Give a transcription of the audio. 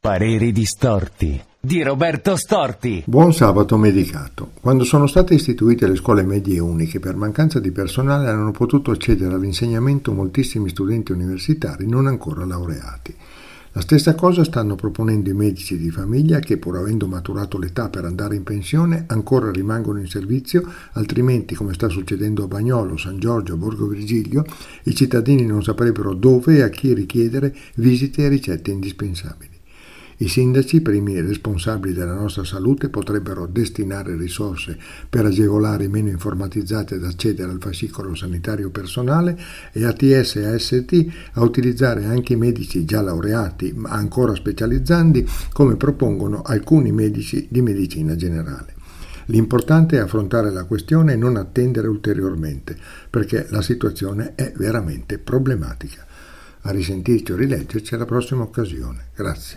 Pareri distorti di Roberto Storti. Buon sabato medicato. Quando sono state istituite le scuole medie uniche, per mancanza di personale hanno potuto accedere all'insegnamento moltissimi studenti universitari non ancora laureati. La stessa cosa stanno proponendo i medici di famiglia che, pur avendo maturato l'età per andare in pensione, ancora rimangono in servizio, altrimenti, come sta succedendo a Bagnolo, San Giorgio, Borgo Virgilio, i cittadini non saprebbero dove e a chi richiedere visite e ricette indispensabili. I sindaci, primi responsabili della nostra salute, potrebbero destinare risorse per agevolare i meno informatizzati ad accedere al fascicolo sanitario personale e ATS e AST a utilizzare anche i medici già laureati ma ancora specializzandi, come propongono alcuni medici di medicina generale. L'importante è affrontare la questione e non attendere ulteriormente, perché la situazione è veramente problematica. A risentirci o rileggerci alla prossima occasione. Grazie.